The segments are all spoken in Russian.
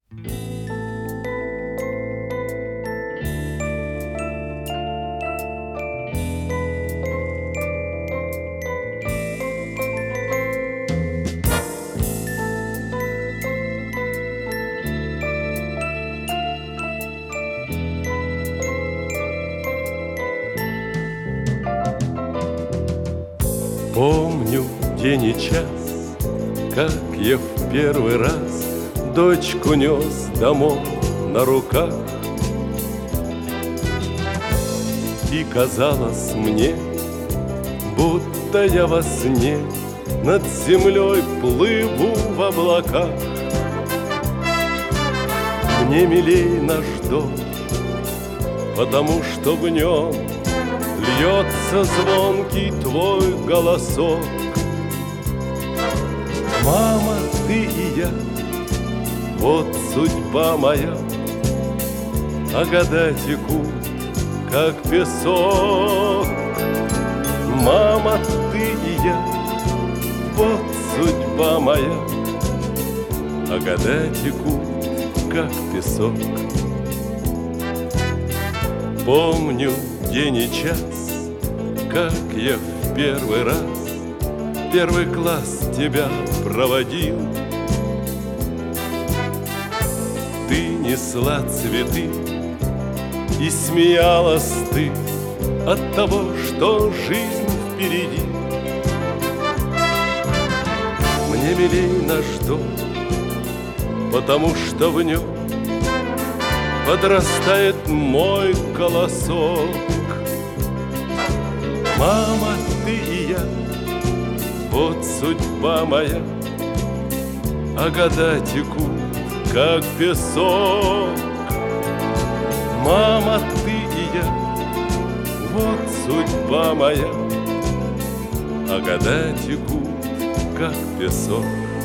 Помню день и час, как я в первый раз дочку нес домой на руках. И казалось мне, будто я во сне над землей плыву в облаках. Мне милей наш дом, потому что в нем льется звонкий твой голосок. Мама, ты и я, вот судьба моя, а года текут, как песок. Мама, ты и я, вот судьба моя, а года текут, как песок. Помню день и час, как я в первый раз первый класс тебя проводил. Ты несла цветы и смеялась ты от того, что жизнь впереди. Мне милей наш дом, потому что в нем подрастает мой колосок. Мама, ты и я, вот судьба моя, а года текут, как песок. Мама, ты и я, вот судьба моя, а года текут, как песок.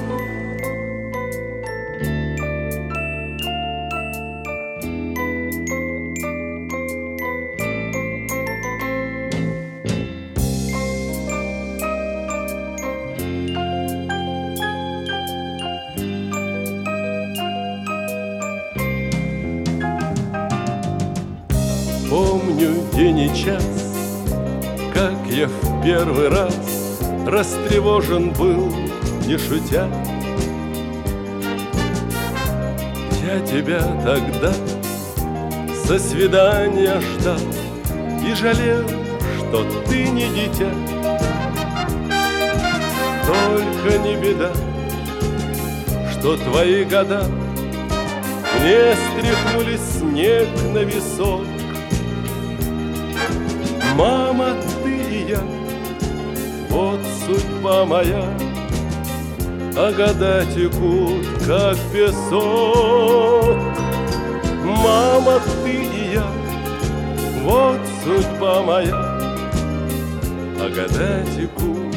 Помню день и час, как я в первый раз растревожен был, не шутя. Я тебя тогда со свидания ждал и жалел, что ты не дитя. Только не беда, что твои года мне стряхнули снег на висок. Мама, ты и я, вот судьба моя, а года текут, как песок. Мама, ты и я, вот судьба моя, а года текут,